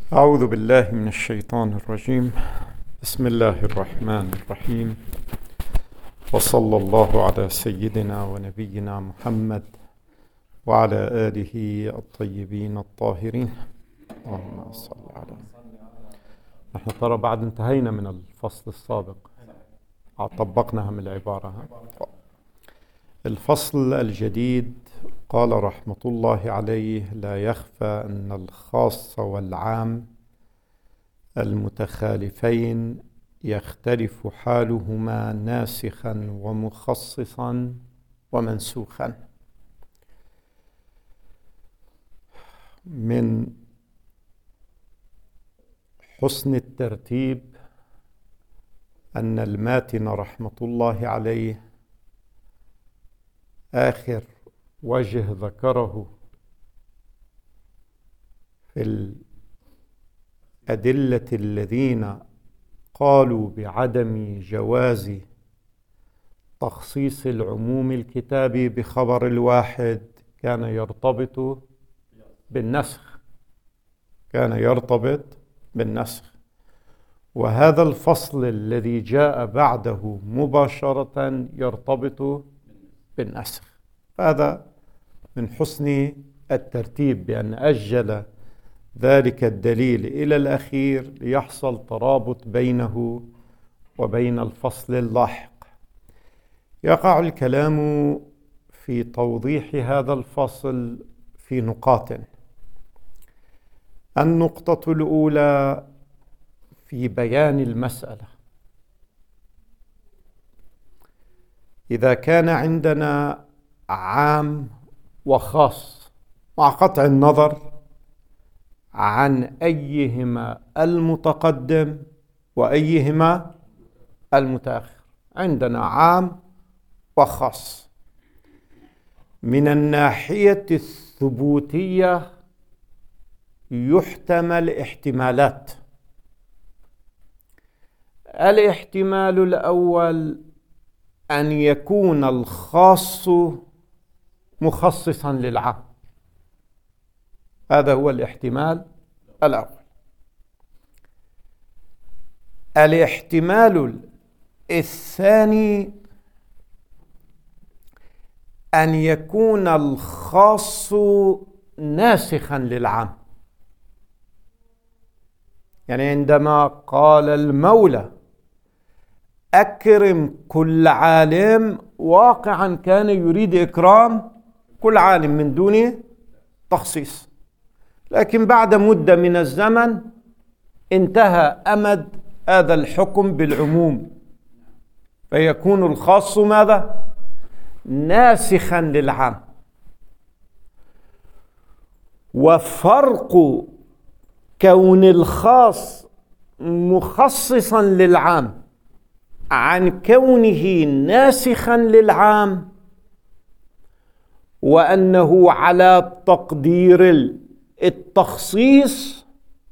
أعوذ بالله من الشيطان الرجيم. بسم الله الرحمن الرحيم، وصلى الله على سيدنا ونبينا محمد وعلى آله الطيبين الطاهرين. اللهم صل على. نحن ترى بعد انتهينا من الفصل السابق، طبقناها من العبارة. الفصل الجديد قال رحمة الله عليه: لا يخفى أن الخاص والعام المتخالفين يختلف حالهما ناسخا ومخصصا ومنسوخا. من حسن الترتيب أن الماتن رحمة الله عليه آخر وجه ذكره في الأدلة الذين قالوا بعدم جواز تخصيص العموم الكتابي بخبر الواحد كان يرتبط بالنسخ. وهذا الفصل الذي جاء بعده مباشرة يرتبط بالنسخ. هذا من حسن الترتيب بأن أجل ذلك الدليل إلى الأخير ليحصل ترابط بينه وبين الفصل اللاحق. يقع الكلام في توضيح هذا الفصل في نقاط. النقطة الأولى في بيان المسألة. إذا كان عندنا عام وخاص مع قطع النظر عن أيهما المتقدم وأيهما المتأخر، عندنا عام وخاص. من الناحية الثبوتية يحتمل احتمالات. الاحتمال الأول أن يكون الخاص مخصصا للعام، هذا هو الاحتمال الأول. الاحتمال الثاني أن يكون الخاص ناسخا للعام، يعني عندما قال المولى أكرم كل عالم، واقعا كان يريد إكرام كل عالم من دون تخصيص، لكن بعد مدة من الزمن انتهى أمد هذا الحكم بالعموم، فيكون الخاص ماذا؟ ناسخا للعام. وفرق كون الخاص مخصصا للعام عن كونه ناسخا للعام وأنه على تقدير التخصيص،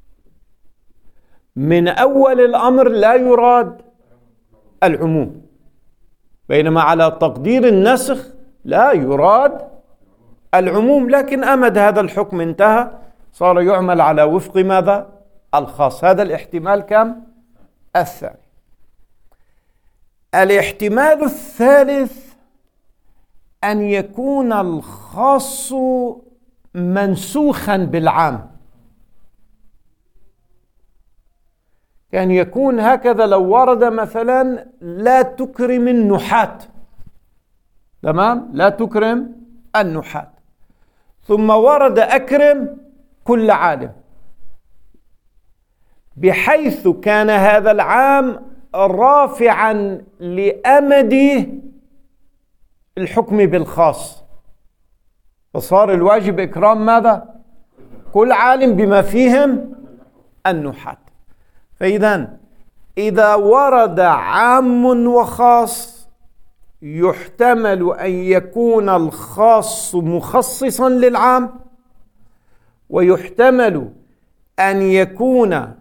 من أول الأمر لا يراد العموم، بينما على تقدير النسخ لا يراد العموم، لكن أمد هذا الحكم انتهى، صار يعمل على وفق ماذا؟ الخاص. هذا الاحتمال كم؟ الثاني. الاحتمال الثالث أن يكون الخاص منسوخا بالعام، كان يكون هكذا لو ورد مثلا لا تكرم النحاة، تمام؟ لا تكرم النحاة، ثم ورد أكرم كل عالم، بحيث كان هذا العام رافعا لأمد الحكم بالخاص، فصار الواجب إكرام ماذا؟ كل عالم بما فيهم النحاة. إذا ورد عام وخاص يحتمل أن يكون الخاص مخصصا للعام، ويحتمل أن يكون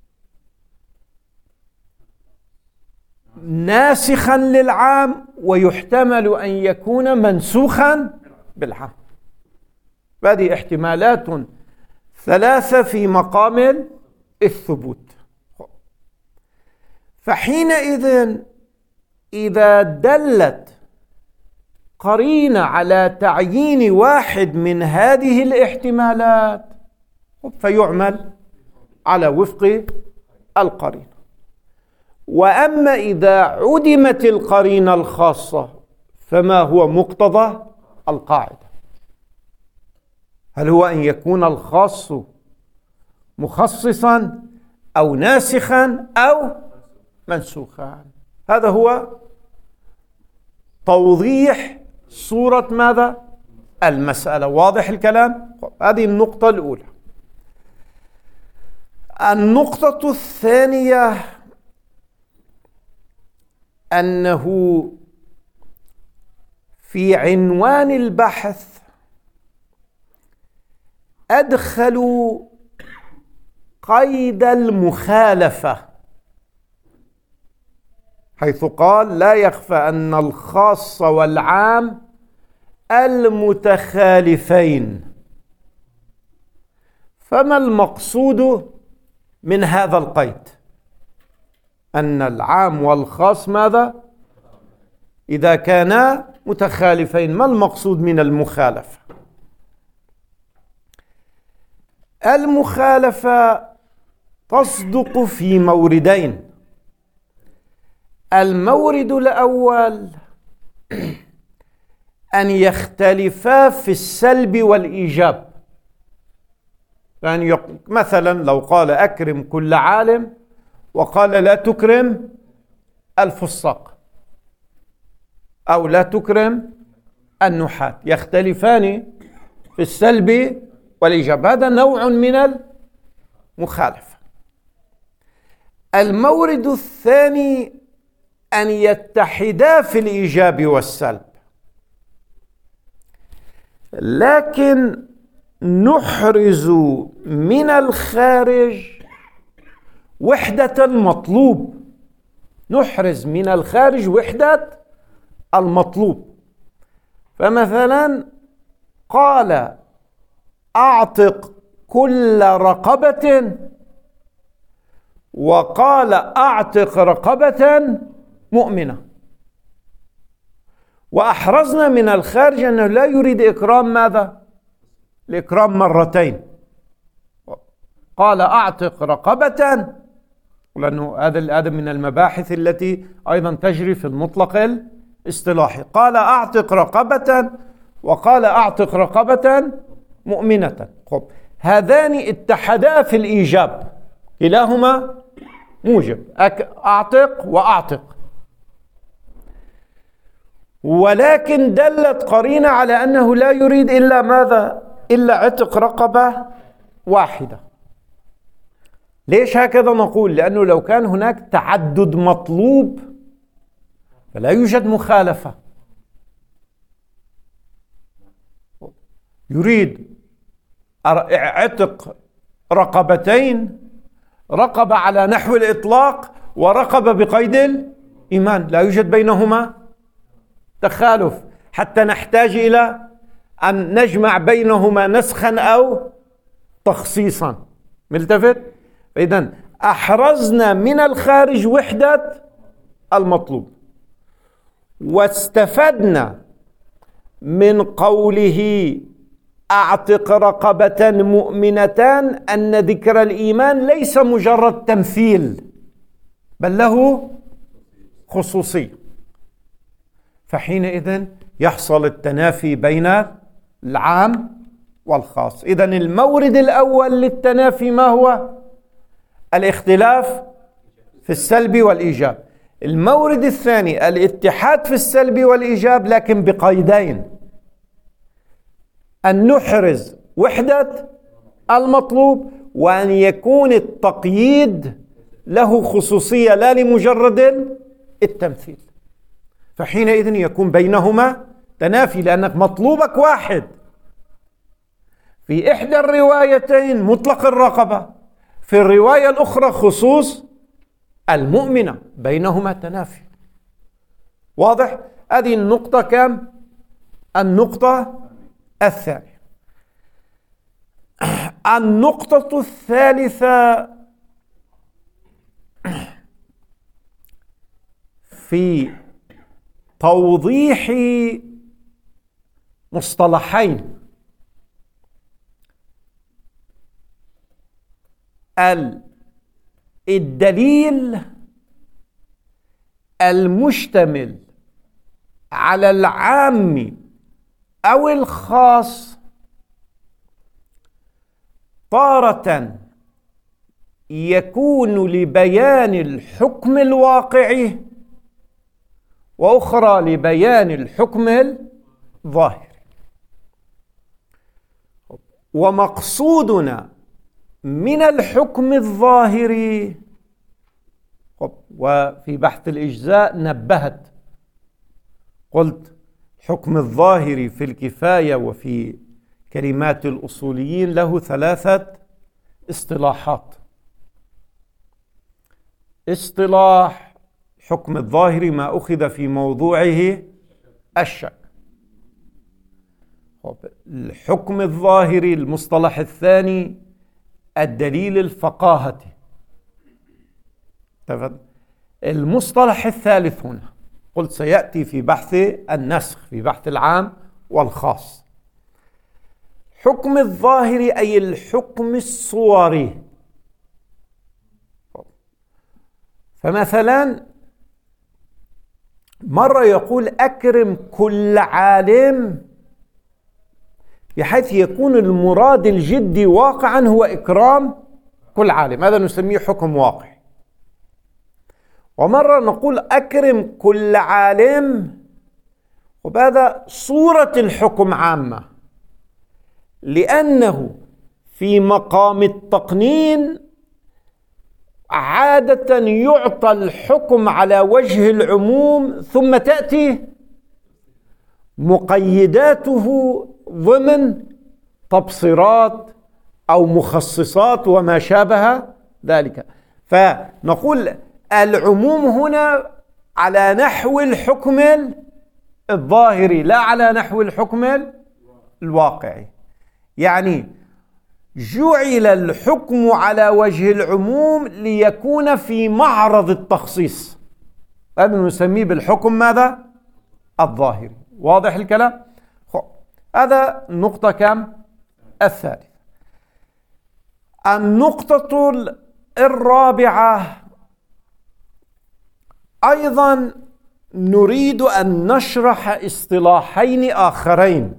ناسخا للعام، ويحتمل أن يكون منسوخا بالعام. هذه احتمالات ثلاثة في مقام الثبوت. فحينئذ إذا دلت قرينة على تعيين واحد من هذه الاحتمالات فيعمل على وفق القرينة. وأما إذا عدمت القرينة الخاصة فما هو مقتضى القاعدة؟ هل هو أن يكون الخاص مخصصا أو ناسخا أو منسوخا؟ هذا هو توضيح صورة ماذا؟ المسألة. واضح الكلام؟ هذه النقطة الأولى. النقطة الثانية أنه في عنوان البحث أدخلوا قيد المخالفة، حيث قال لا يخفى أن الخاص والعام المتخالفين. فما المقصود من هذا القيد؟ أن العام والخاص ماذا؟ إذا كانا متخالفين. ما المقصود من المخالفة؟ المخالفة تصدق في موردين. المورد الأول أن يختلفا في السلب والإيجاب. يعني مثلا لو قال أكرم كل عالم وقال لا تكرم الفساق أو لا تكرم النحاة، يختلفان في السلب والإيجاب، هذا نوع من المخالفة. المورد الثاني أن يتحدا في الإيجاب والسلب، لكن نحرز من الخارج وحدة المطلوب. نحرز من الخارج وحدة المطلوب. فمثلا قال أعتق كل رقبة وقال أعتق رقبة مؤمنة، وأحرزنا من الخارج أنه لا يريد إكرام ماذا؟ الإكرام مرتين. قال أعتق رقبة، لأنه هذا من المباحث التي أيضا تجري في المطلق الاصطلاحي. قال أعتق رقبة وقال أعتق رقبة مؤمنة. هذان اتحدا في الإيجاب، كلاهما موجب، أعتق وأعتق، ولكن دلت قرينة على أنه لا يريد إلا ماذا؟ إلا عتق رقبة واحدة. ليش هكذا نقول؟ لأنه لو كان هناك تعدد مطلوب فلا يوجد مخالفة. يريد عتق رقبتين، رقبة على نحو الإطلاق ورقبة بقيد الإيمان، لا يوجد بينهما تخالف حتى نحتاج إلى أن نجمع بينهما نسخا أو تخصيصا. ملتفت؟ إذن أحرزنا من الخارج وحدة المطلوب، واستفدنا من قوله أعتق رقبة مؤمنتان أن ذكر الإيمان ليس مجرد تمثيل بل له خصوصية. فحينئذ يحصل التنافي بين العام والخاص. إذن المورد الأول للتنافي ما هو؟ الاختلاف في السلب والإيجاب. المورد الثاني الاتحاد في السلب والإيجاب، لكن بقيدين: أن نحرز وحدة المطلوب، وأن يكون التقييد له خصوصية لا لمجرد التمثيل. فحينئذ يكون بينهما تنافي، لأنك مطلوبك واحد. في إحدى الروايتين مطلق الرقبة، في الرواية الأخرى خصوص المؤمنة، بينهما تنافي. واضح؟ هذه النقطة كم؟ النقطة الثانية. النقطة الثالثة في توضيح مصطلحين: الدليل المشتمل على العام أو الخاص تارة يكون لبيان الحكم الواقعي، وأخرى لبيان الحكم الظاهري. ومقصودنا من الحكم الظاهري، وفي بحث الإجزاء نبهت قلت الحكم الظاهري في الكفاية وفي كلمات الأصوليين له 3 اصطلاحات. اصطلاح الحكم الظاهري ما أخذ في موضوعه الشك. الحكم الظاهري المصطلح الثاني الدليل الفقاهتي. المصطلح الثالث هنا قلت سيأتي في بحث النسخ، في بحث العام والخاص. حكم الظاهري أي الحكم الصوري. فمثلا مرة يقول أكرم كل عالم، بحيث يكون المراد الجدي واقعا هو إكرام كل عالم، هذا نسميه حكم واقعي. ومرة نقول أكرم كل عالم، وبهذا صورة الحكم عامة، لأنه في مقام التقنين عادة يعطى الحكم على وجه العموم ثم تأتي مقيداته ضمن تبصيرات أو مخصصات وما شابه ذلك. فنقول العموم هنا على نحو الحكم الظاهري لا على نحو الحكم الواقعي. يعني جعل الحكم على وجه العموم ليكون في معرض التخصيص، هذا نسميه بالحكم ماذا؟ الظاهري. واضح الكلام؟ هذا نقطة كم؟ الثالثة. النقطة الرابعة أيضا نريد أن نشرح اصطلاحين آخرين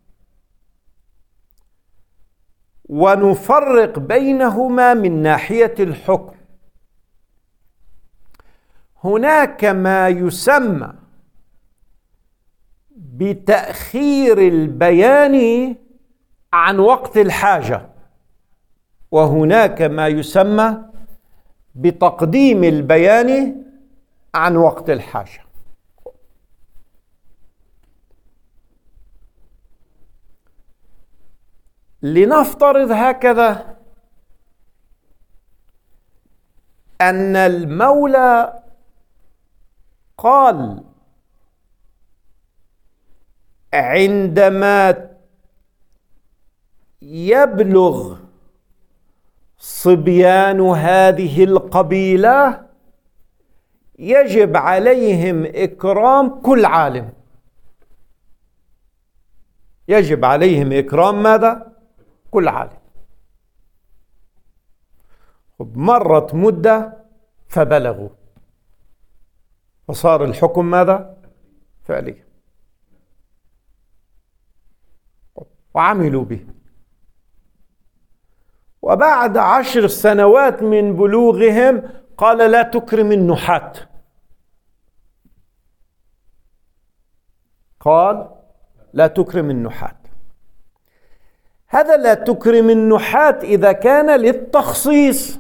ونفرق بينهما من ناحية الحكم. هناك ما يسمى بتأخير البيان عن وقت الحاجة، وهناك ما يسمى بتقديم البيان عن وقت الحاجة. لنفترض هكذا أن المولى قال عندما يبلغ صبيان هذه القبيلة يجب عليهم إكرام كل عالم. يجب عليهم إكرام ماذا؟ كل عالم. مرت مدة فبلغوا، فصار الحكم ماذا؟ فعليا، وعملوا به. وبعد 10 سنوات من بلوغهم قال لا تكرم النحاة. قال لا تكرم النحاة. هذا لا تكرم النحاة إذا كان للتخصيص،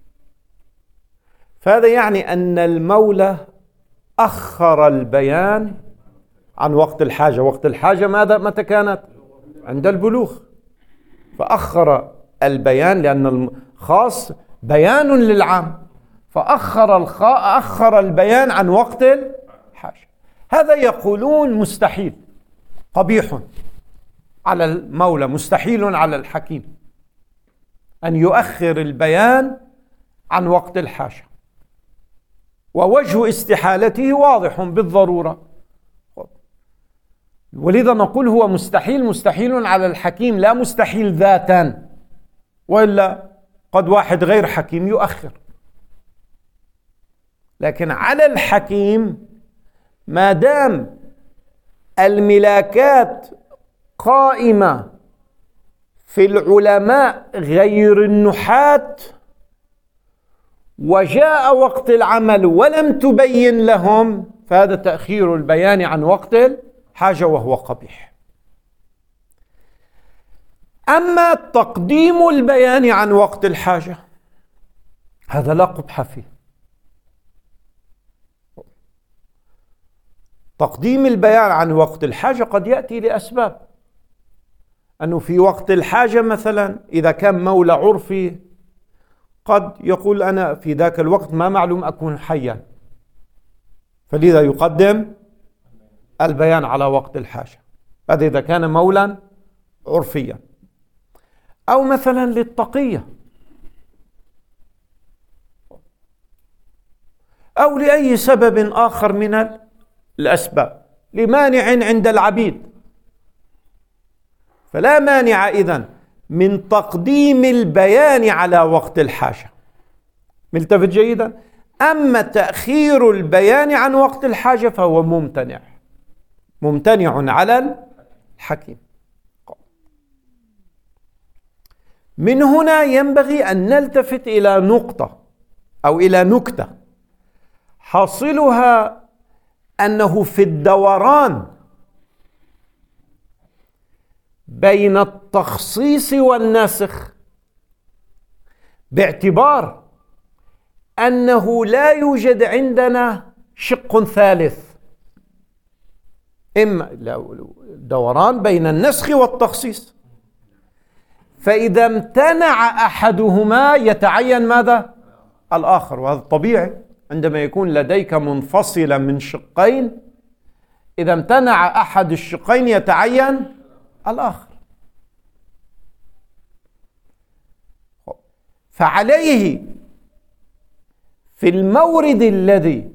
فهذا يعني أن المولى أخر البيان عن وقت الحاجة. وقت الحاجة ماذا؟ متى كانت؟ عند البلوغ. فأخر البيان لأن الخاص بيان للعام، فأخر البيان عن وقت الحاجة. هذا يقولون مستحيل، قبيح على المولى، مستحيل على الحكيم أن يؤخر البيان عن وقت الحاجة. ووجه استحالته واضح بالضرورة. ولذا نقول هو مستحيل على الحكيم، لا مستحيل ذاتا، وإلا قد واحد غير حكيم يؤخر. لكن على الحكيم ما دام الملاكات قائمة في العلماء غير النحاة وجاء وقت العمل ولم تبين لهم، فهذا تأخير البيان عن وقت الحاجة وهو قبيح. أما تقديم البيان عن وقت الحاجة هذا لا قبح فيه. تقديم البيان عن وقت الحاجة قد يأتي لأسباب، أنه في وقت الحاجة مثلا إذا كان مولى عرفي قد يقول أنا في ذاك الوقت ما معلوم أكون حيا، فلذا يقدم البيان على وقت الحاجة، هذا إذا كان مولا عرفيا. أو مثلا للتقية، أو لأي سبب آخر من الأسباب، لمانع عند العبيد، فلا مانع إذن من تقديم البيان على وقت الحاجة. ملتفت جيدا؟ أما تأخير البيان عن وقت الحاجة فهو ممتنع على الحكيم. من هنا ينبغي أن نلتفت إلى نقطة أو إلى نكتة حاصلها أنه في الدوران بين التخصيص والنسخ، باعتبار أنه لا يوجد عندنا شق ثالث، إما الدوران بين النسخ والتخصيص، فإذا امتنع أحدهما يتعين ماذا؟ الآخر. وهذا طبيعي عندما يكون لديك منفصلا من شقين، إذا امتنع أحد الشقين يتعين الآخر. فعليه في المورد الذي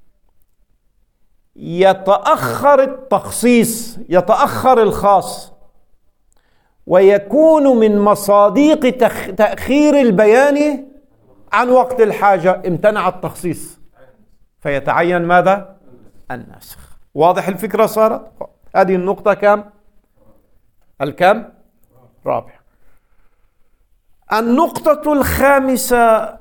يتأخر التخصيص، يتأخر الخاص، ويكون من مصادق تأخير البيان عن وقت الحاجة، امتنع التخصيص فيتعين ماذا؟ النسخ. واضح الفكرة صارت؟ هذه النقطة كم؟ الكم؟ رابع. النقطة الخامسة: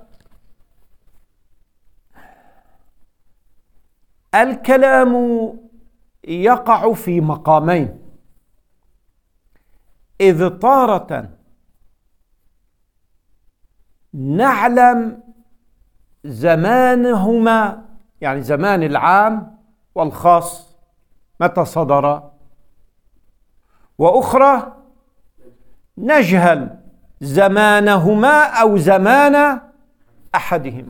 الكلام يقع في مقامين، إذ تارة نعلم زمانهما، يعني زمان العام والخاص متى صدر، وأخرى نجهل زمانهما أو زمان أحدهما.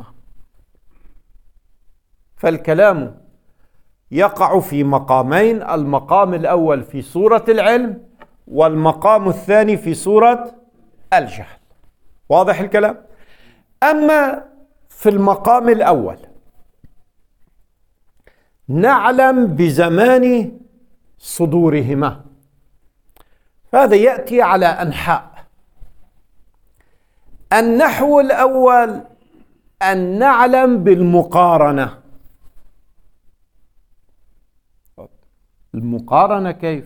فالكلام يقع في مقامين: المقام الأول في صورة العلم، والمقام الثاني في صورة الجهل. واضح الكلام؟ أما في المقام الأول نعلم بزمان صدورهما، هذا يأتي على أنحاء. النحو الأول أن نعلم بالمقارنة. المقارنة كيف؟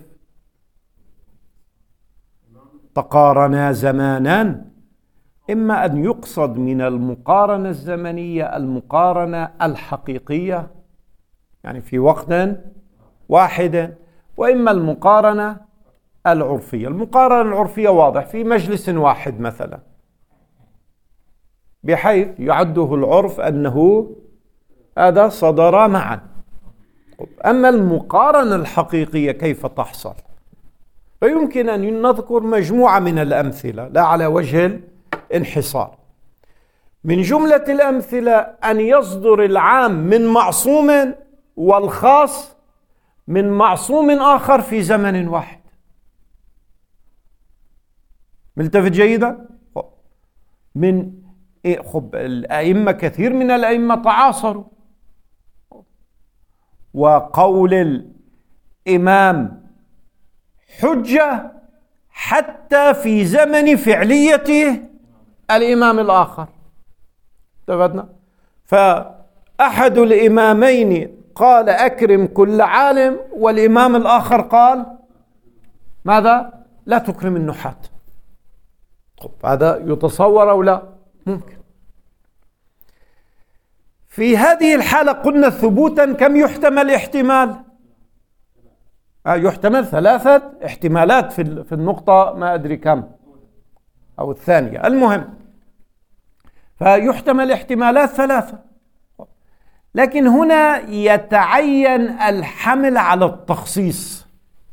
تقارنا زمانا، إما أن يقصد من المقارنة الزمنية المقارنة الحقيقية، يعني في وقت واحد، وإما المقارنة العرفية. المقارنة العرفية واضح، في مجلس واحد مثلا، بحيث يعده العرف أنه هذا صدر معا. أما المقارنة الحقيقية كيف تحصل؟ فيمكن أن نذكر مجموعة من الأمثلة لا على وجه الانحصار. من جملة الأمثلة أن يصدر العام من معصوم والخاص من معصوم آخر في زمن واحد. ملتفت جيدا؟ الأئمة، كثير من الأئمة تعاصروا، وقول الإمام حجة حتى في زمن فعلية الإمام الآخر. اتفقنا؟ فأحد الإمامين قال أكرم كل عالم، والإمام الآخر قال ماذا؟ لا تكرم النحاة. هذا يتصور أو لا؟ ممكن. في هذه الحالة قلنا ثبوتا كم يحتمل احتمال؟ يحتمل 3 احتمالات في النقطة ما أدري كم أو الثانية، المهم فيحتمل احتمالات 3. لكن هنا يتعين الحمل على التخصيص.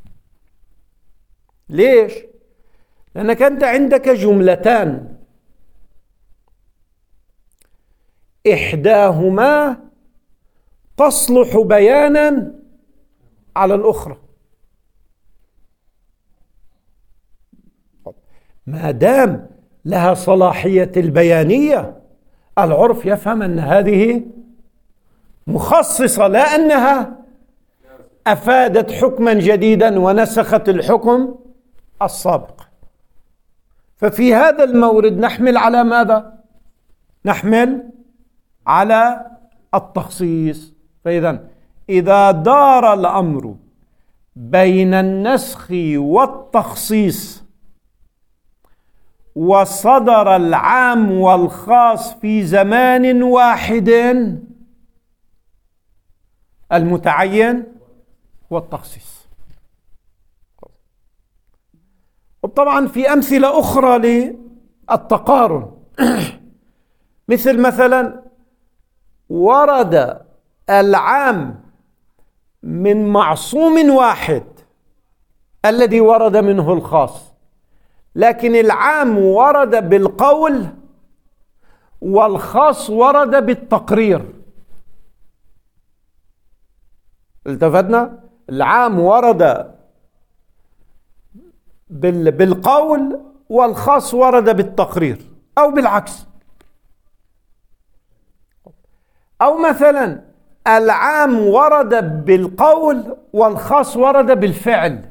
ليش؟ لأنك أنت عندك جملتان إحداهما تصلح بيانا على الأخرى. ما دام لها صلاحية البيانية، العرف يفهم أن هذه مخصصة، لا أنها أفادت حكما جديدا ونسخت الحكم السابق. ففي هذا المورد نحمل على ماذا؟ نحمل على التخصيص. إذا دار الأمر بين النسخ والتخصيص وصدر العام والخاص في زمان واحد، المتعين هو التخصيص. وطبعا في أمثلة أخرى للتقارن مثلا ورد العام من معصوم واحد الذي ورد منه الخاص، لكن العام ورد بالقول والخاص ورد بالتقرير. التفتنا؟ العام ورد بالقول والخاص ورد بالتقرير، أو بالعكس. أو مثلا العام ورد بالقول والخاص ورد بالفعل.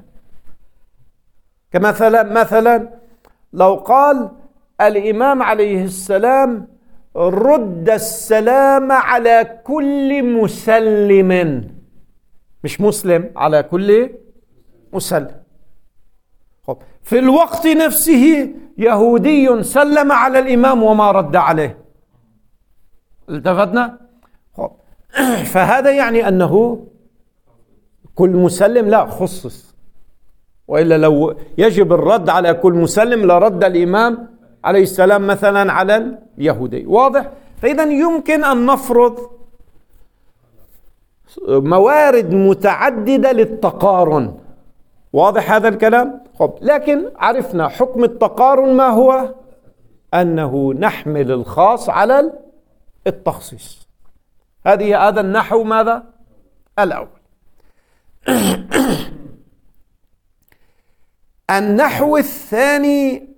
مثلا لو قال الإمام عليه السلام رد السلام على كل مسلم، مش مسلم، على كل مسلم. في الوقت نفسه يهودي سلم على الإمام وما رد عليه. التفتنا؟ فهذا يعني أنه كل مسلم لا خصص، وإلا لو يجب الرد على كل مسلم لرد الإمام عليه السلام مثلا على اليهودي. واضح؟ فإذا يمكن أن نفرض موارد متعددة للتقارن. واضح هذا الكلام؟ لكن عرفنا حكم التقارن ما هو؟ أنه نحمل الخاص على التخصيص. هذا النحو ماذا؟ الأول. النحو الثاني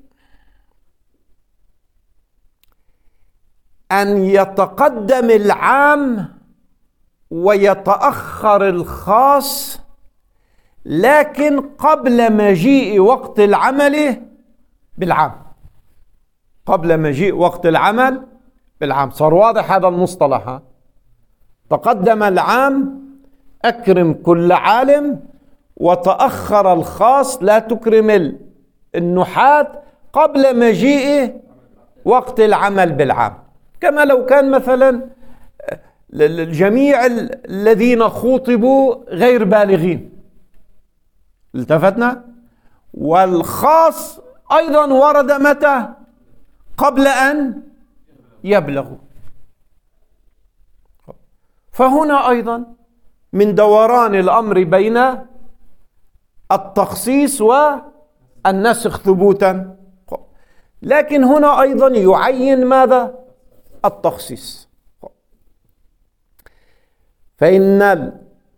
أن يتقدم العام ويتأخر الخاص، لكن قبل مجيء وقت العمل بالعام. قبل مجيء وقت العمل بالعام. صار واضح هذا المصطلح؟ تقدم العام أكرم كل عالم، وتأخر الخاص لا تكرم النحاة قبل مجيء وقت العمل بالعام. كما لو كان مثلا الجميع الذين خوطبوا غير بالغين. التفتنا؟ والخاص أيضا ورد متى؟ قبل أن يبلغوا. فهنا أيضا من دوران الأمر بين التخصيص والنسخ ثبوتا. لكن هنا أيضا يعين ماذا؟ التخصيص. فإن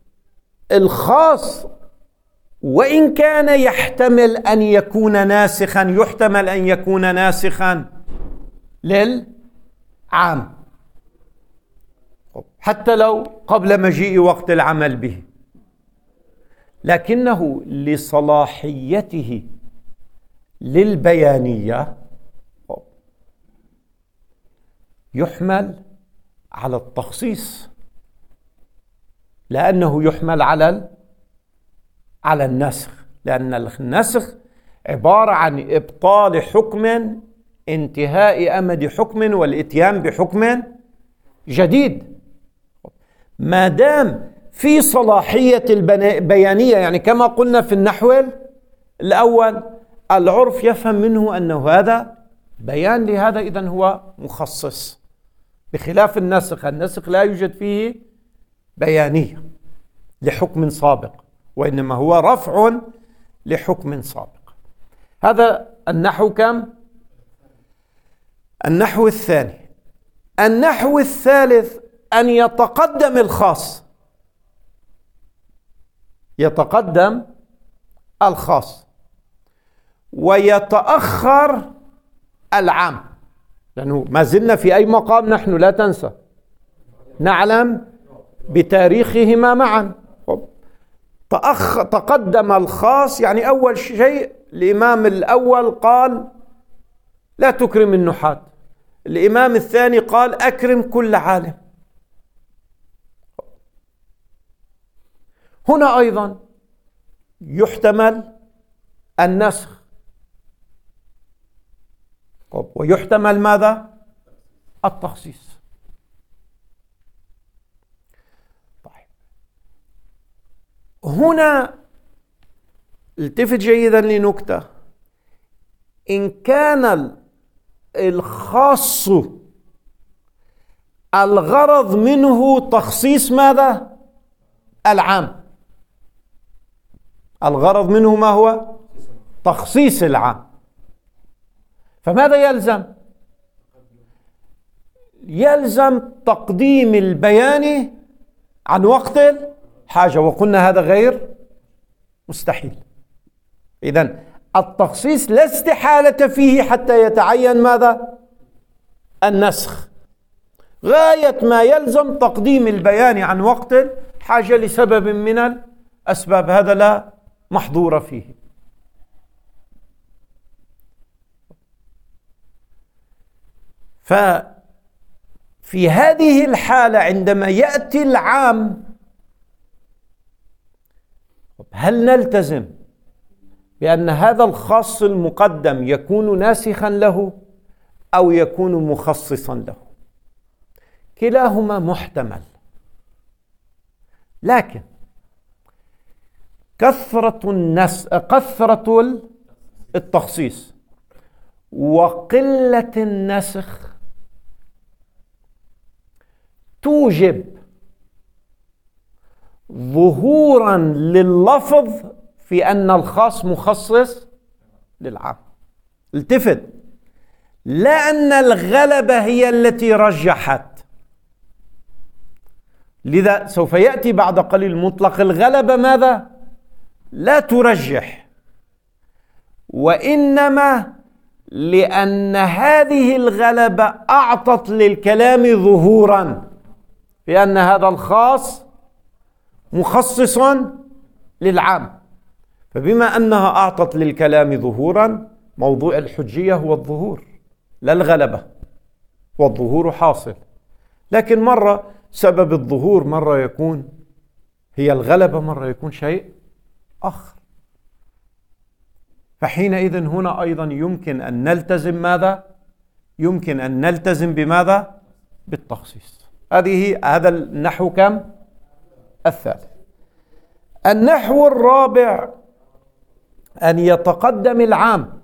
الخاص وإن كان يحتمل أن يكون ناسخا، يحتمل أن يكون ناسخا للعام. حتى لو قبل مجيء وقت العمل به، لكنه لصلاحيته للبيانية يحمل على التخصيص، لأنه يحمل على النسخ، لأن النسخ عبارة عن إبطال حكم، انتهاء أمد حكم، والإتيان بحكم جديد. ما دام في صلاحية البيانية، يعني كما قلنا في النحو الأول، العرف يفهم منه أنه هذا بيان لهذا، إذن هو مخصص، بخلاف النسخ. النسخ لا يوجد فيه بيانية لحكم سابق، وإنما هو رفع لحكم سابق. هذا النحو كم؟ النحو الثاني. النحو الثالث أن يتقدم الخاص، يتقدم الخاص ويتأخر العام، لأنه ما زلنا في أي مقام نحن، لا تنسى، نعلم بتاريخهما معا. تقدم الخاص، يعني أول شيء الإمام الأول قال لا تكرم النحاة، الإمام الثاني قال أكرم كل عالم. هنا أيضا يحتمل النسخ، ويحتمل ماذا؟ التخصيص. طيب، هنا التفت جيدا لنكتة. إن كان الخاص الغرض منه تخصيص ماذا؟ العام. الغرض منه ما هو؟ تخصيص العام. فماذا يلزم؟ يلزم تقديم البيان عن وقت الحاجة، وقلنا هذا غير مستحيل. إذن التخصيص لا استحالة فيه حتى يتعين ماذا؟ النسخ. غاية ما يلزم تقديم البيان عن وقت الحاجة لسبب من الأسباب، هذا لا محظور فيه. ففي هذه الحالة عندما يأتي العام، هل نلتزم بأن هذا الخاص المقدم يكون ناسخا له أو يكون مخصصا له؟ كلاهما محتمل، لكن كثرة التخصيص وقلة النسخ توجب ظهورا لللفظ في أن الخاص مخصص للعام. التفت، لا أن الغلبة هي التي رجحت، لذا سوف يأتي بعد قليل مطلق الغلبة ماذا؟ لا ترجح، وإنما لأن هذه الغلبة أعطت للكلام ظهورا في أن هذا الخاص مخصص للعام. فبما أنها أعطت للكلام ظهورا، موضوع الحجية هو الظهور لا الغلبة، والظهور حاصل، لكن مرة سبب الظهور مرة يكون هي الغلبة، مرة يكون شيء آخر. فحينئذ هنا أيضا يمكن أن نلتزم ماذا؟ يمكن أن نلتزم بماذا؟ بالتخصيص. هذا النحو كم؟ الثالث. النحو الرابع أن يتقدم العام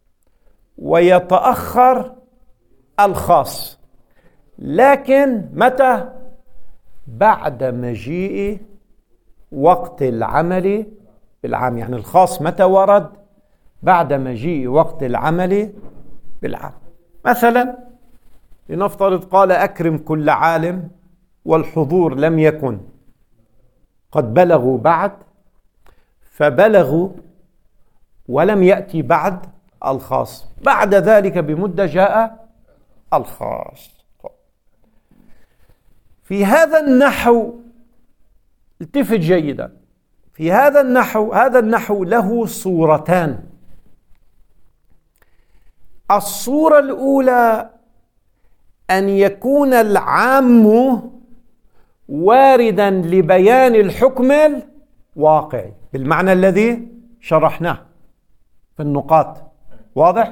ويتأخر الخاص، لكن متى؟ بعد مجيء وقت العمل بالعام. يعني الخاص متى ورد؟ بعد مجيء وقت العمل بالعام. مثلا لنفترض قال أكرم كل عالم، والحضور لم يكن قد بلغوا بعد، فبلغوا ولم يأتي بعد الخاص، بعد ذلك بمدة جاء الخاص. في هذا النحو التفت جيدا، في هذا النحو له صورتان. الصورة الأولى أن يكون العام واردا لبيان الحكم الواقعي بالمعنى الذي شرحناه في النقاط، واضح؟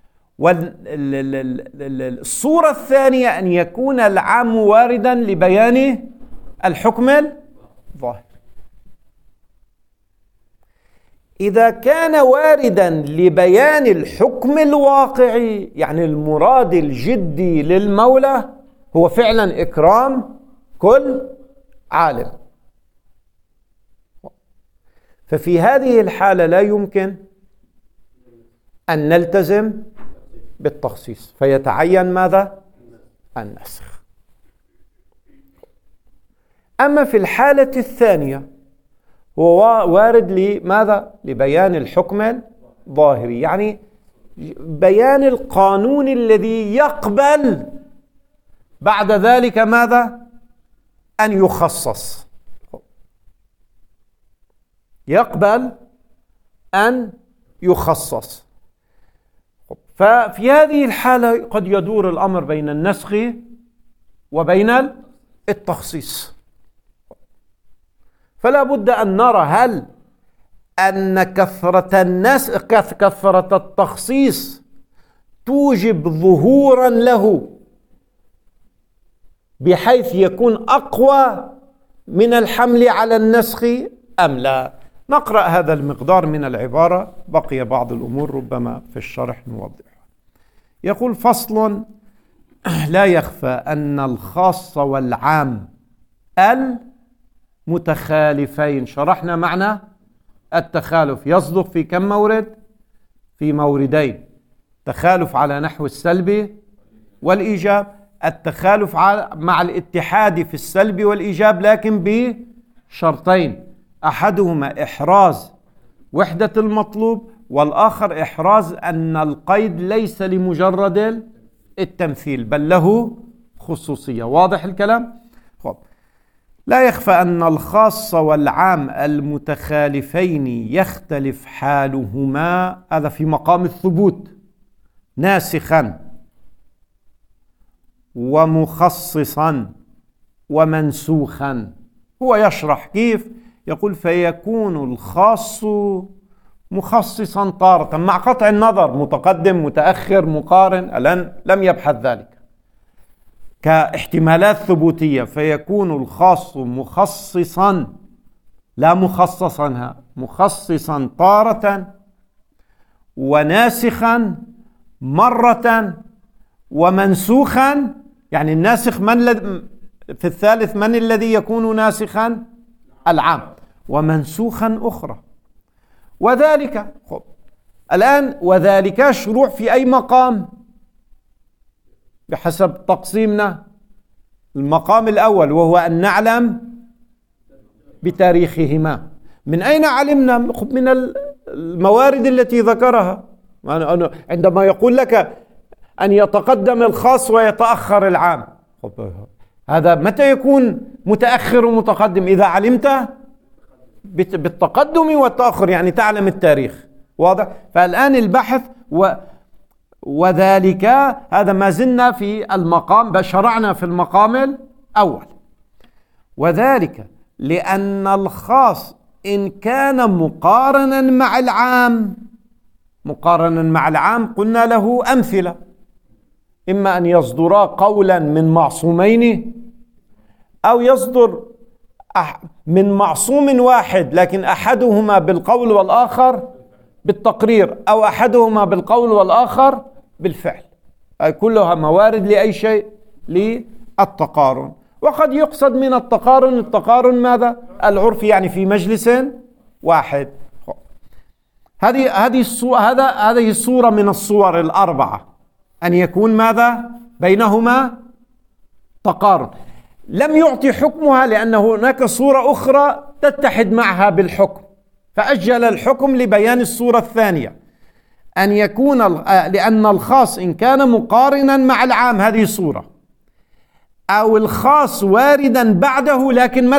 والصورة الثانية أن يكون العام واردا لبيان الحكم الظاهر. إذا كان واردا لبيان الحكم الواقعي، يعني المراد الجدي للمولى هو فعلا إكرام كل عالم، ففي هذه الحالة لا يمكن أن نلتزم بالتخصيص، فيتعين ماذا؟ النسخ. أما في الحالة الثانية هو وارد لماذا؟ لبيان الحكم الظاهري، يعني بيان القانون الذي يقبل بعد ذلك ماذا؟ أن يخصص، يقبل أن يخصص. ففي هذه الحالة قد يدور الأمر بين النسخ وبين التخصيص، فلا بد أن نرى هل أن كثرة التخصيص توجب ظهورا له بحيث يكون أقوى من الحمل على النسخ أم لا. نقرأ هذا المقدار من العبارة، بقي بعض الأمور ربما في الشرح نوضحها. يقول: فصل: لا يخفى أن الخاص والعام المتخالفين، شرحنا معنى التخالف، يصدق في كم مورد؟ في موردين: تخالف على نحو السلب والإيجاب، التخالف مع الاتحاد في السلب والإيجاب لكن بشرطين: أحدهما إحراز وحدة المطلوب، والآخر إحراز أن القيد ليس لمجرد التمثيل بل له خصوصية. واضح الكلام؟ خب. لا يخفى أن الخاص والعام المتخالفين يختلف حالهما، هذا في مقام الثبوت، ناسخا ومخصصا ومنسوخا. هو يشرح كيف، يقول: فيكون الخاص مخصصا تارة، مع قطع النظر متقدم متأخر مقارن، الآن لم يبحث ذلك كاحتمالات ثبوتية، فيكون الخاص مخصصا لا مخصصا، مخصصا تارة وناسخا مرة ومنسوخا. يعني الناسخ في الثالث من الذي يكون ناسخا؟ العام، ومنسوخا أخرى. وذلك الآن وذلك شروع في أي مقام بحسب تقسيمنا؟ المقام الأول، وهو أن نعلم بتاريخهما. من أين علمنا؟ من الموارد التي ذكرها. عندما يقول لك أن يتقدم الخاص ويتأخر العام، هذا متى يكون متأخر ومتقدم؟ إذا علمت بالتقدم والتأخر، يعني تعلم التاريخ. واضح؟ فالآن البحث وذلك هذا ما زلنا في المقام، شرعنا في المقام الأول. وذلك لأن الخاص إن كان مقارنا مع العام قلنا له أمثلة: إما أن يصدرا قولا من معصومين، أو يصدر من معصوم واحد لكن أحدهما بالقول والآخر بالتقرير، أو أحدهما بالقول والآخر بالفعل. كلها موارد لأي شيء؟ للتقارن. وقد يقصد من التقارن ماذا؟ العرف، يعني في مجلس واحد. هذه الصورة من الصور الأربعة، أن يكون ماذا؟ بينهما تقارن. لم يعطي حكمها لأن هناك صورة أخرى تتحد معها بالحكم، فأجل الحكم لبيان الصورة الثانية، أن يكون لأن الخاص إن كان مقارنا مع العام، هذه صورة. أو الخاص واردا بعده، لكن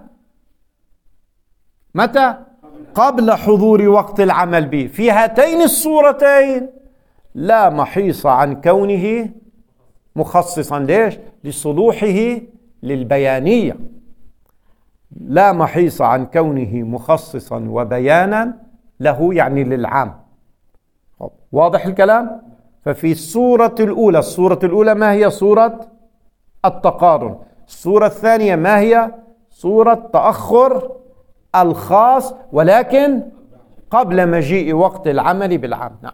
متى؟ قبل حضور وقت العمل به. في هاتين الصورتين لا محيص عن كونه مخصصا. ليش؟ لصلوحه للبيانية. لا محيص عن كونه مخصصا وبيانا له، يعني للعام. واضح الكلام؟ ففي الصورة الأولى ما هي؟ صورة التقارن. الصورة الثانية ما هي؟ صورة تأخر الخاص ولكن قبل مجيء وقت العمل بالعام. نعم.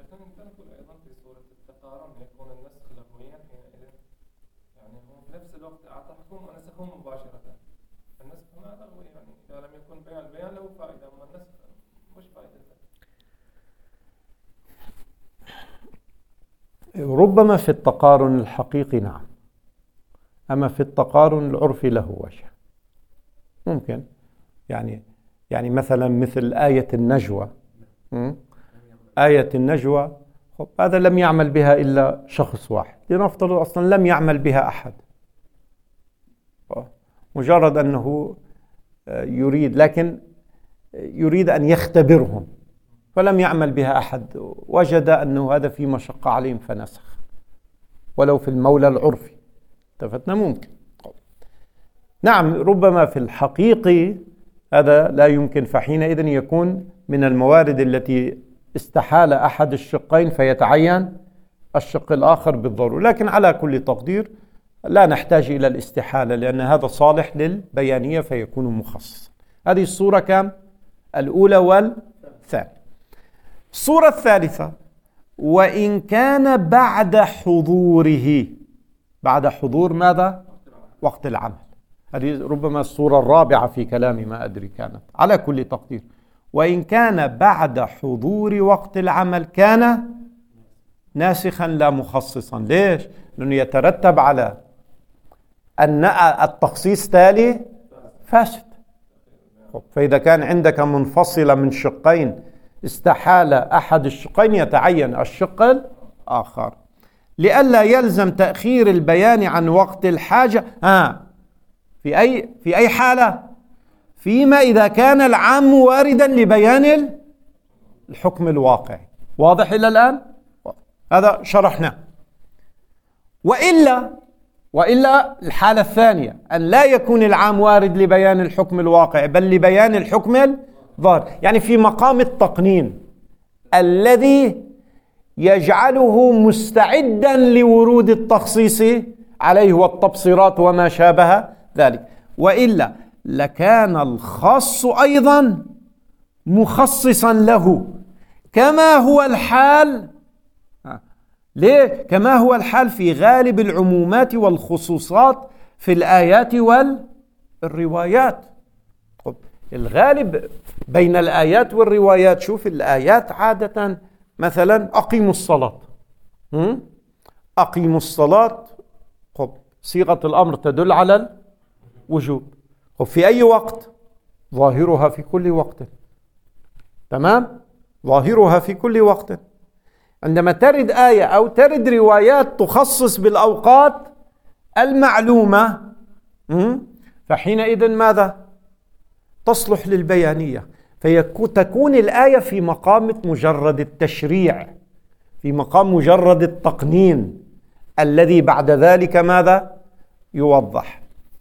ربما في التقارن الحقيقي نعم، أما في التقارن العرفي له وجه. ممكن يعني مثلا مثل آية النجوى. آية النجوى هذا لم يعمل بها إلا شخص واحد، لنفترض أصلا لم يعمل بها أحد، مجرد أنه لكن يريد أن يختبرهم، فلم يعمل بها أحد، وجد أنه هذا في مشقة عليهم فنسخ، ولو في المولى العرفي. التفتنا ممكن. نعم، ربما في الحقيقي هذا لا يمكن، فحينئذ يكون من الموارد التي استحال أحد الشقين فيتعين الشق الآخر بالضرورة. لكن على كل تقدير لا نحتاج إلى الاستحالة، لأن هذا صالح للبيانية فيكون مخصصا. هذه الصورة كم؟ الأولى والثانية. الصورة الثالثة: وإن كان بعد حضوره، بعد حضور ماذا؟ وقت العمل. هذه ربما الصورة الرابعة في كلامي، ما أدري كانت، على كل تقدير. وإن كان بعد حضور وقت العمل كان ناسخا لا مخصصا. ليش؟ لأنه يترتب على أن التخصيص تالي فاسد. فإذا كان عندك منفصلة من شقين استحال أحد الشقين يتعين الشق الآخر. لئلا يلزم تأخير البيان عن وقت الحاجة. في أي حالة؟ فيما إذا كان العام واردا لبيان الحكم الواقعي. واضح إلى الآن؟ هذا شرحناه. وإلا الحالة الثانية أن لا يكون العام وارد لبيان الحكم الواقع، بل لبيان الحكم الظاهر، يعني في مقام التقنين الذي يجعله مستعدا لورود التخصيص عليه والتبصيرات وما شابه ذلك. وإلا لكان الخاص أيضا مخصصا له، كما هو الحال. ليه؟ كما هو الحال في غالب العمومات والخصوصات في الآيات والروايات. الغالب بين الآيات والروايات، شوف الآيات عادة مثلا أقيموا الصلاة، أقيموا الصلاة، صيغة الأمر تدل على الوجوب. في أي وقت؟ ظاهرها في كل وقت. تمام؟ ظاهرها في كل وقت. عندما ترد آية أو ترد روايات تخصص بالأوقات المعلومة، فحينئذ ماذا؟ تصلح للبيانية، فتكون الآية في مقام مجرد التشريع، في مقام مجرد التقنين الذي بعد ذلك ماذا؟ يوضح.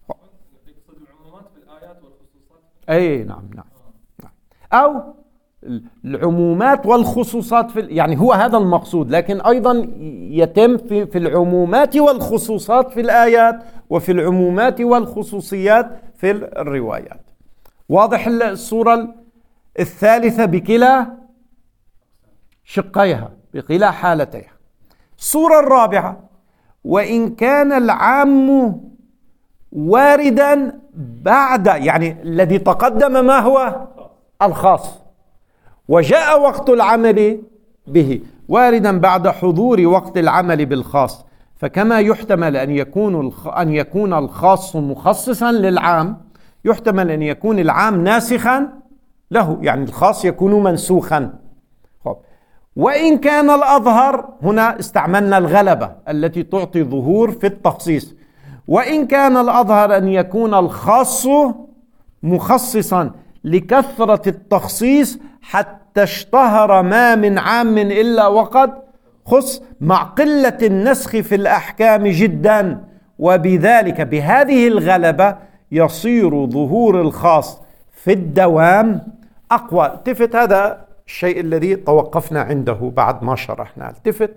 أي نعم. أو العمومات والخصوصات يعني هو هذا المقصود، لكن أيضا يتم في العمومات والخصوصات في الآيات، وفي العمومات والخصوصيات في الروايات. واضح الصورة الثالثة بكلا شقيها، بكلا حالتيها. الصورة الرابعة: وإن كان العام واردا بعد، يعني الذي تقدم ما هو الخاص، وجاء وقت العمل به واردا بعد حضور وقت العمل بالخاص، فكما يحتمل أن يكون الخاص مخصصا للعام، يحتمل أن يكون العام ناسخا له، يعني الخاص يكون منسوخا. وإن كان الأظهر، هنا استعملنا الغلبة التي تعطي ظهور في التخصيص، وإن كان الأظهر أن يكون الخاص مخصصا لكثرة التخصيص حتى اشتهر ما من عام إلا وقد خص، مع قلة النسخ في الأحكام جدا، وبذلك بهذه الغلبة يصير ظهور الخاص في الدوام أقوى. التفت، هذا الشيء الذي توقفنا عنده بعد ما شرحنا. التفت.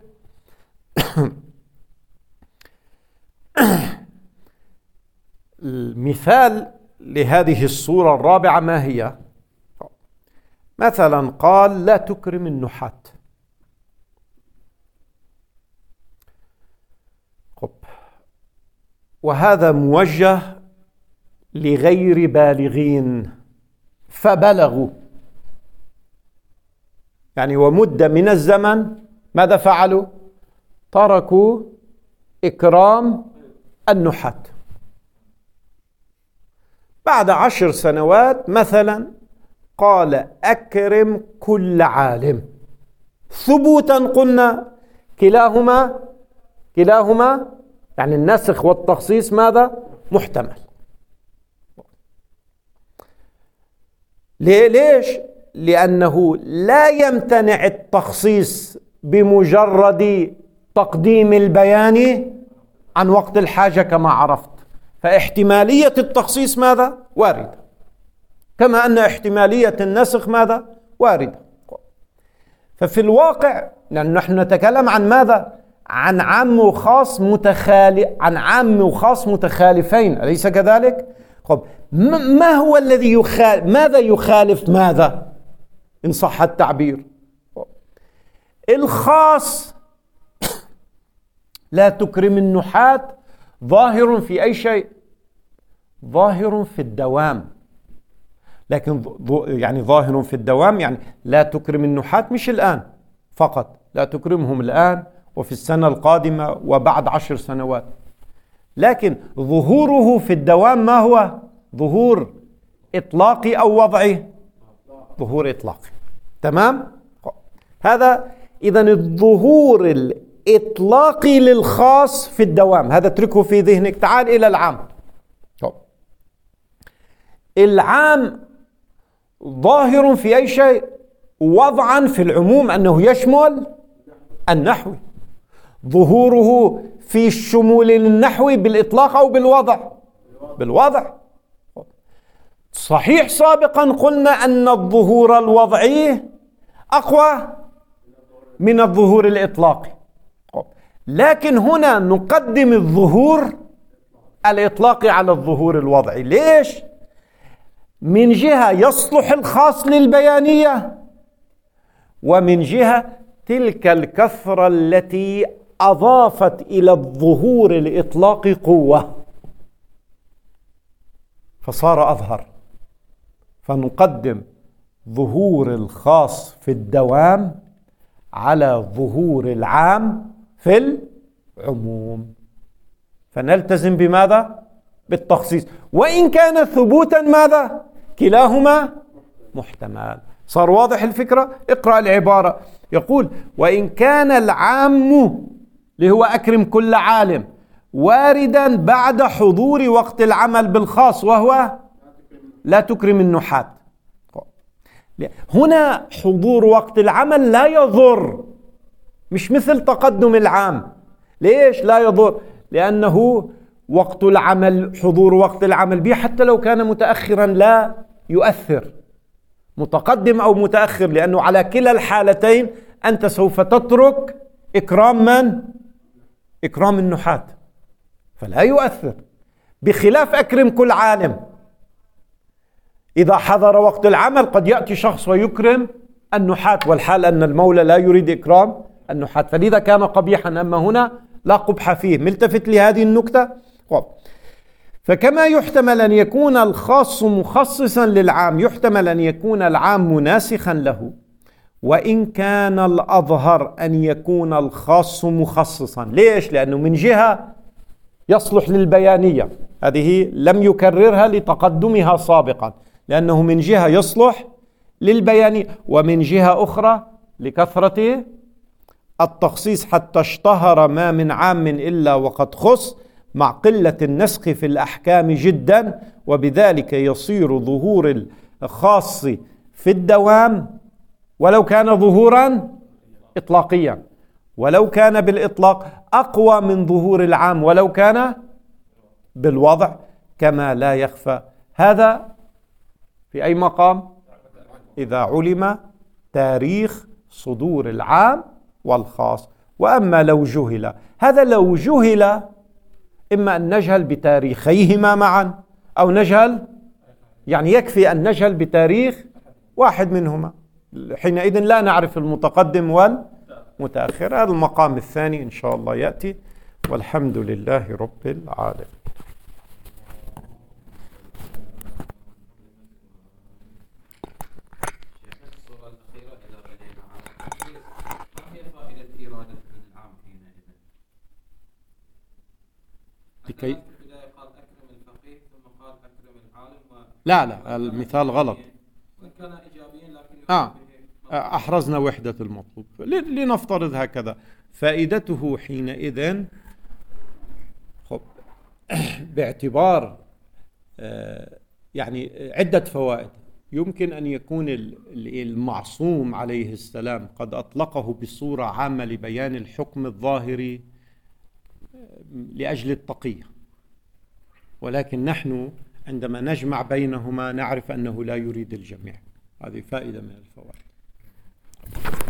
المثال لهذه الصورة الرابعة ما هي؟ مثلا قال لا تكرم النحاة. وهذا موجه لغير بالغين فبلغوا، يعني ومدة من الزمن ماذا فعلوا؟ تركوا إكرام النحاة. بعد 10 سنوات مثلا قال أكرم كل عالم، ثبوتا قلنا كلاهما يعني النسخ والتخصيص ماذا؟ محتمل. ليش؟ لأنه لا يمتنع التخصيص بمجرد تقديم البيان عن وقت الحاجة كما عرفت، فاحتمالية التخصيص ماذا؟ واردة، كما أن احتمالية النسخ ماذا؟ واردة. ففي الواقع نحن نتكلم عن ماذا؟ عن عام وخاص متخالفين، أليس كذلك؟ ما هو الذي يخالف؟ ماذا يخالف ماذا إن صح التعبير؟ الخاص لا تكرم النحاة ظاهر في أي شيء؟ ظاهر في الدوام. لكن يعني ظاهر في الدوام يعني لا تكرم النحاة مش الآن فقط، لا تكرمهم الآن وفي السنة القادمة وبعد 10 سنوات، لكن ظهوره في الدوام ما هو؟ ظهور إطلاقي أو وضعي؟ ظهور إطلاقي. تمام؟ هذا إذن الظهور الإطلاقي للخاص في الدوام، هذا اتركه في ذهنك. تعال إلى العام. العام ظاهر في أي شيء؟ وضعا في العموم أنه يشمل النحوي. ظهوره في الشمول النحوي بالإطلاق أو بالوضع؟ بالوضع. صحيح سابقا قلنا أن الظهور الوضعي أقوى من الظهور الإطلاقي، لكن هنا نقدم الظهور الإطلاقي على الظهور الوضعي. ليش؟ من جهة يصلح الخاص للبيانية، ومن جهة تلك الكثرة التي أضافت إلى الظهور الإطلاقي قوة فصار أظهر، فنقدم ظهور الخاص في الدوام على ظهور العام في العموم، فنلتزم بماذا؟ بالتخصيص، وإن كان ثبوتا ماذا؟ كلاهما محتمل. صار واضح الفكرة؟ اقرأ العبارة. يقول وإن كان العام اللي هو أكرم كل عالم واردا بعد حضور وقت العمل بالخاص وهو لا تكرم النحاة. هنا حضور وقت العمل لا يضر، مش مثل تقدم العام. ليش لا يضر؟ لأنه وقت العمل، حضور وقت العمل به حتى لو كان متأخرا لا يؤثر، متقدم أو متأخر، لأنه على كلا الحالتين أنت سوف تترك إكرام من؟ إكرام النحاة، فلا يؤثر، بخلاف أكرم كل عالم. إذا حضر وقت العمل قد يأتي شخص ويكرم النحاة، والحال أن المولى لا يريد إكرام النحاة، فلذا كان قبيحا. أما هنا لا قبح فيه. ملتفت لهذه النكتة؟ فكما يحتمل أن يكون الخاص مخصصا للعام، يحتمل أن يكون العام مناسخا له، وإن كان الأظهر أن يكون الخاص مخصصا. ليش؟ لأنه من جهة يصلح للبيانية، هذه لم يكررها لتقدمها سابقا، لأنه من جهة يصلح للبيانية، ومن جهة أخرى لكثرة التخصيص حتى اشتهر ما من عام إلا وقد خص، مع قلة النسخ في الأحكام جدا، وبذلك يصير ظهور الخاص في الدوام ولو كان ظهورا إطلاقيا، ولو كان بالإطلاق أقوى من ظهور العام ولو كان بالوضع، كما لا يخفى هذا في أي مقام؟ إذا علم تاريخ صدور العام والخاص. وأما لو جهل، هذا لو جهل إما أن نجهل بتاريخيهما معا أو نجهل، يعني يكفي أن نجهل بتاريخ واحد منهما، حينئذ لا نعرف المتقدم والمتأخر. هذا المقام الثاني إن شاء الله يأتي، والحمد لله رب العالمين. لكي لا المثال غلط. كان إيجابيا لكن أحرزنا وحدة المطلوب. لنفترض هكذا، فائدته حينئذ باعتبار يعني عدة فوائد. يمكن أن يكون المعصوم عليه السلام قد أطلقه بصورة عامة لبيان الحكم الظاهري لأجل التقية، ولكن نحن عندما نجمع بينهما نعرف أنه لا يريد الجميع. هذه فائدة من الفوائد.